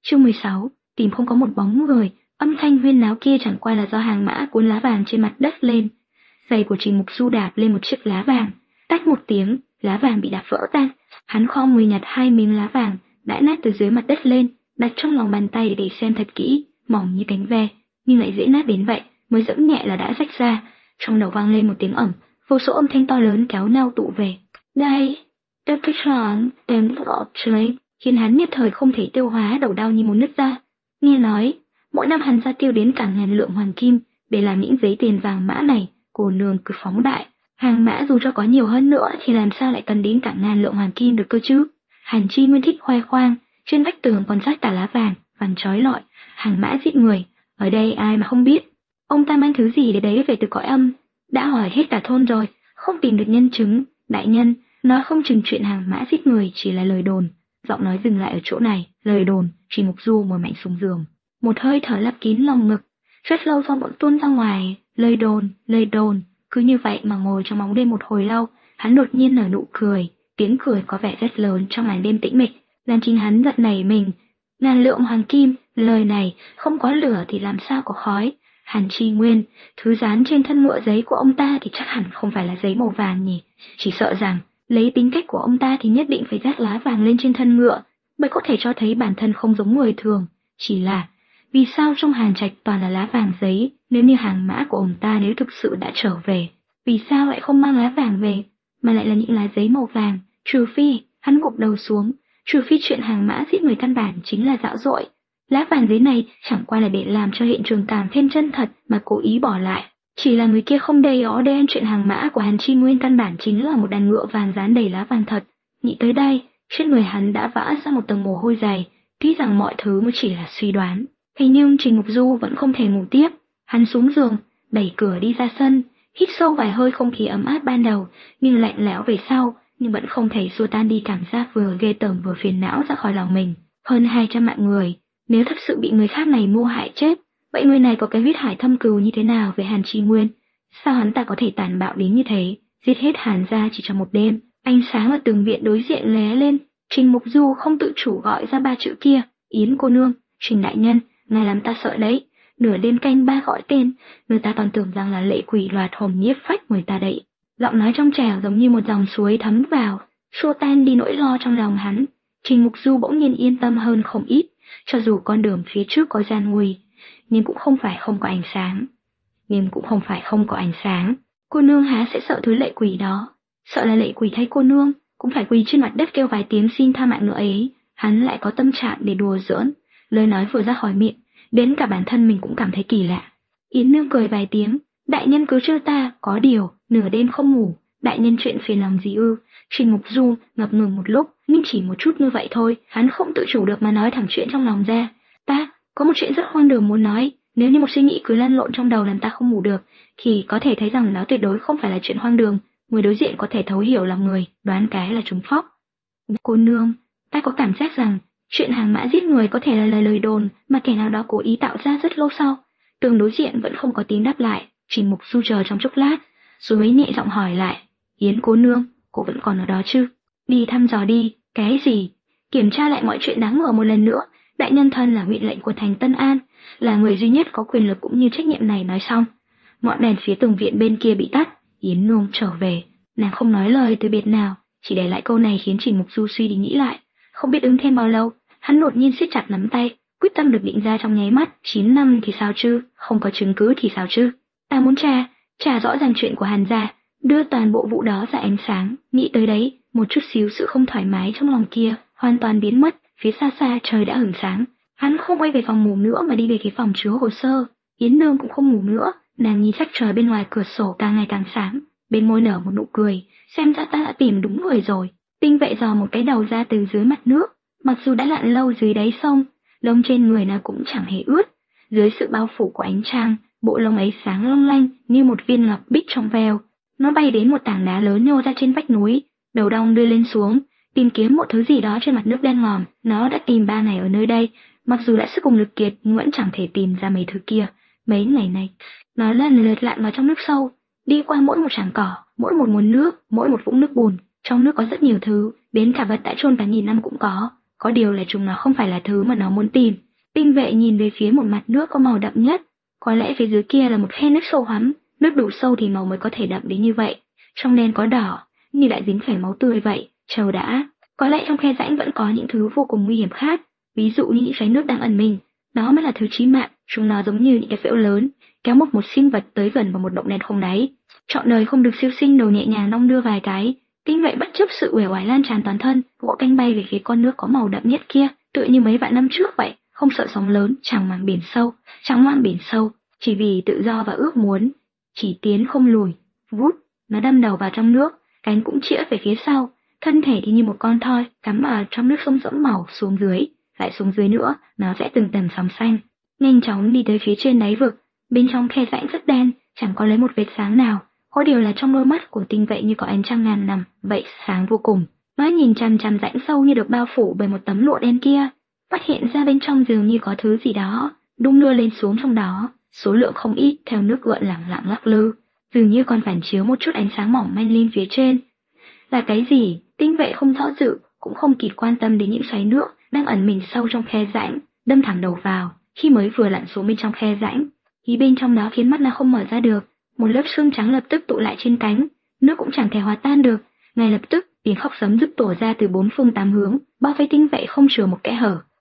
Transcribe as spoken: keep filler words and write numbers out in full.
Chương mười sáu, tìm không có một bóng người, âm thanh huyên náo kia chẳng qua là do hàng mã cuốn lá vàng trên mặt đất lên. Giày của Trình Mục Du đạp lên một chiếc lá vàng, tách một tiếng, lá vàng bị đạp vỡ tan. Hắn khom người nhặt hai miếng lá vàng đã nát từ dưới mặt đất lên, đặt trong lòng bàn tay để xem thật kỹ, mỏng như cánh ve, nhưng lại dễ nát đến vậy, mới dẫm nhẹ là đã rách ra. Trong đầu vang lên một tiếng ầm, vô số âm thanh to lớn kéo nhau tụ về. Đây, tôi cái tròn, đếm lọt chơi, khiến hắn nhất thời không thể tiêu hóa, đầu đau như muốn nứt ra. Nghe nói, mỗi năm hắn ra tiêu đến cả ngàn lượng hoàng kim để làm những giấy tiền vàng mã này, cô nương cứ phóng đại. Hàng mã dù cho có nhiều hơn nữa thì làm sao lại cần đến cả ngàn lượng hoàng kim được cơ chứ? Hàn Chi Nguyên thích khoe khoang, trên vách tường còn rác cả lá vàng, vàng trói lọi. Hàng mã giết người, ở đây ai mà không biết. Ông ta mang thứ gì để đấy về từ cõi âm? Đã hỏi hết cả thôn rồi, không tìm được nhân chứng. Đại nhân, nói không chừng chuyện hàng mã giết người chỉ là lời đồn. Giọng nói dừng lại ở chỗ này, lời đồn. Trình Mục Du ngồi mạnh xuống giường, một hơi thở lấp kín lòng ngực. Rất lâu sau bỗng tuôn ra ngoài, lời đồn, lời đồn. Cứ như vậy mà ngồi trong bóng đêm một hồi lâu, hắn đột nhiên nở nụ cười, tiếng cười có vẻ rất lớn trong màn đêm tĩnh mịch, làm chính hắn giận nảy mình. Ngàn lượng hoàng kim, lời này không có lửa thì làm sao có khói. Hàn Chi Nguyên, thứ dán trên thân ngựa giấy của ông ta thì chắc hẳn không phải là giấy màu vàng nhỉ? Chỉ sợ rằng lấy tính cách của ông ta thì nhất định phải rát lá vàng lên trên thân ngựa, mới có thể cho thấy bản thân không giống người thường. Chỉ là vì sao trong Hàn Trạch toàn là lá vàng giấy? Nếu như hàng mã của ông ta nếu thực sự đã trở về, vì sao lại không mang lá vàng về, mà lại là những lá giấy màu vàng? Trừ phi, hắn gục đầu xuống, trừ phi chuyện hàng mã giết người căn bản chính là dạo dội. Lá vàng giấy này chẳng qua là để làm cho hiện trường càng thêm chân thật mà cố ý bỏ lại. Chỉ là người kia không đầy ó đen chuyện hàng mã của Hàn Chi Nguyên căn bản chính là một đàn ngựa vàng dán đầy lá vàng thật. Nghĩ tới đây, trên người hắn đã vã ra một tầng mồ hôi dày, tuy rằng mọi thứ mới chỉ là suy đoán. Thế nhưng Trình Mục Du vẫn không thể ngủ tiếp. Hắn xuống giường, đẩy cửa đi ra sân, hít sâu vài hơi không khí ấm áp ban đầu, nhưng lạnh lẽo về sau, nhưng vẫn không thể xua tan đi cảm giác vừa ghê tởm vừa phiền não ra khỏi lòng mình. Hơn hai trăm mạng người, nếu thật sự bị người khác này mưu hại chết, vậy người này có cái huyết hải thâm cừu như thế nào về Hàn Chi Nguyên? Sao hắn ta có thể tàn bạo đến như thế, giết hết Hàn gia chỉ trong một đêm? Ánh sáng ở tường viện đối diện lóe lên, Trình Mục Du không tự chủ gọi ra ba chữ kia, Yến cô nương, Trình đại nhân, ngài làm ta sợ đấy. Nửa đêm canh ba gọi tên, người ta còn tưởng rằng là lệ quỷ loạt hồn nhiếp phách người ta đấy. Giọng nói trong trẻo giống như một dòng suối thấm vào, xua tan đi nỗi lo trong lòng hắn. Trình Mục Du bỗng nhiên yên tâm hơn không ít, cho dù con đường phía trước có gian nguy, nhưng cũng không phải không có ánh sáng. Nhưng cũng không phải không có ánh sáng. Cô nương há sẽ sợ thứ lệ quỷ đó? Sợ là lệ quỷ thay cô nương cũng phải quỳ trên mặt đất kêu vài tiếng xin tha mạng nữa ấy. Hắn lại có tâm trạng để đùa giỡn. Lời nói vừa ra khỏi miệng, đến cả bản thân mình cũng cảm thấy kỳ lạ. Yến nương cười vài tiếng, đại nhân cứ trêu ta, có điều, nửa đêm không ngủ, đại nhân chuyện phiền lòng gì ư? Trình Mục Du ngập ngừng một lúc, nhưng chỉ một chút như vậy thôi, hắn không tự chủ được mà nói thẳng chuyện trong lòng ra. Ta, có một chuyện rất hoang đường muốn nói, nếu như một suy nghĩ cứ lăn lộn trong đầu làm ta không ngủ được, thì có thể thấy rằng nó tuyệt đối không phải là chuyện hoang đường, người đối diện có thể thấu hiểu lòng người, đoán cái là trúng phóc. Cô nương, ta có cảm giác rằng chuyện hàng mã giết người có thể là lời lời đồn mà kẻ nào đó cố ý tạo ra rất lâu sau. Tường đối diện vẫn không có tiếng đáp lại, Trình Mục Du chờ trong chốc lát, rồi mới nhẹ giọng hỏi lại, Yến cô nương, cô vẫn còn ở đó chứ? Đi thăm dò đi, cái gì? Kiểm tra lại mọi chuyện đáng ngờ một lần nữa, đại nhân thân là huyện lệnh của thành Tân An, là người duy nhất có quyền lực cũng như trách nhiệm này. Nói xong, ngọn đèn phía tường viện bên kia bị tắt, Yến nương trở về, nàng không nói lời từ biệt nào, chỉ để lại câu này khiến Trình Mục Du suy đi nghĩ lại, không biết ứng thêm bao lâu, hắn đột nhiên siết chặt nắm tay, quyết tâm được định ra trong nháy mắt. Chín năm thì sao chứ, không có chứng cứ thì sao chứ? Ta muốn tra, tra rõ ràng chuyện của Hàn gia, đưa toàn bộ vụ đó ra ánh sáng. Nghĩ tới đấy, một chút xíu sự không thoải mái trong lòng kia hoàn toàn biến mất. Phía xa xa trời đã hửng sáng, hắn không quay về phòng ngủ nữa mà đi về cái phòng chứa hồ sơ. Yến nương cũng không ngủ nữa, nàng nhìn sắc trời bên ngoài cửa sổ càng ngày càng sáng, bên môi nở một nụ cười, xem ra ta đã tìm đúng người rồi. Tinh vệ dò một cái đầu ra từ dưới mặt nước, mặc dù đã lặn lâu dưới đáy sông, lông trên người nào cũng chẳng hề ướt, dưới sự bao phủ của ánh trăng, bộ lông ấy sáng long lanh như một viên ngọc bích trong veo. Nó bay đến một tảng đá lớn nhô ra trên vách núi, đầu đong đưa lên xuống, tìm kiếm một thứ gì đó trên mặt nước đen ngòm. Nó đã tìm ba ngày ở nơi đây, mặc dù đã sức cùng lực kiệt nhưng vẫn chẳng thể tìm ra mấy thứ kia. Mấy ngày này, nó lần lượt lặn vào trong nước sâu, đi qua mỗi một tràng cỏ, mỗi một nguồn nước, mỗi một vũng nước bùn. Trong nước có rất nhiều thứ, đến cả vật đã chôn cả nghìn năm cũng có. có điều là chúng nó không phải là thứ mà nó muốn tìm. Tinh vệ nhìn về phía một mặt nước có màu đậm nhất, có lẽ phía dưới kia là một khe nước sâu hoắm, nước đủ sâu thì màu mới có thể đậm đến như vậy, trong đen có đỏ, như lại dính phải máu tươi vậy. Chờ đã, có lẽ trong khe rãnh vẫn có những thứ vô cùng nguy hiểm khác, ví dụ như những xoáy nước đang ẩn mình, đó mới là thứ chí mạng. Chúng nó giống như những cái phễu lớn, kéo một một sinh vật tới gần vào một động đen không đáy. Trọn đời không được siêu sinh đầu nhẹ nhàng đong đưa vài cái, Tinh vệ bất chấp sự uể oải lan tràn toàn thân, vỗ cánh bay về phía con nước có màu đậm nhất kia, tựa như mấy vạn năm trước vậy, không sợ sóng lớn, chẳng màng biển sâu, chẳng ngoan biển sâu, chỉ vì tự do và ước muốn, chỉ tiến không lùi. Vút, nó đâm đầu vào trong nước, cánh cũng chĩa về phía sau, thân thể thì như một con thoi cắm vào trong nước sông sẫm màu xuống dưới, lại xuống dưới nữa, nó sẽ từng tầng sóng xanh, nhanh chóng đi tới phía trên đáy vực. Bên trong khe rãnh rất đen, chẳng có lấy một vệt sáng nào, có điều là trong đôi mắt của Tinh vệ như có ánh trăng ngàn nằm, vậy sáng vô cùng. Nó nhìn chằm chằm rãnh sâu như được bao phủ bởi một tấm lụa đen kia, phát hiện ra bên trong dường như có thứ gì đó đung đưa lên xuống trong đó, số lượng không ít, theo nước gợn lẳng lặng lắc lư, dường như còn phản chiếu một chút ánh sáng mỏng manh lên phía trên. Là cái gì? Tinh vệ không rõ dự, cũng không kịp quan tâm đến những xoáy nước đang ẩn mình sâu trong khe rãnh, đâm thẳng đầu vào. Khi mới vừa lặn xuống bên trong khe rãnh, khí bên trong đó khiến mắt nó không mở ra được, một lớp sương trắng lập tức tụ lại trên cánh, nước cũng chẳng thể hòa tan được. Ngay lập tức, tiếng khóc sấm rứt tổ ra từ bốn phương tám hướng, bao vây Tinh vệ không chừa một kẽ hở.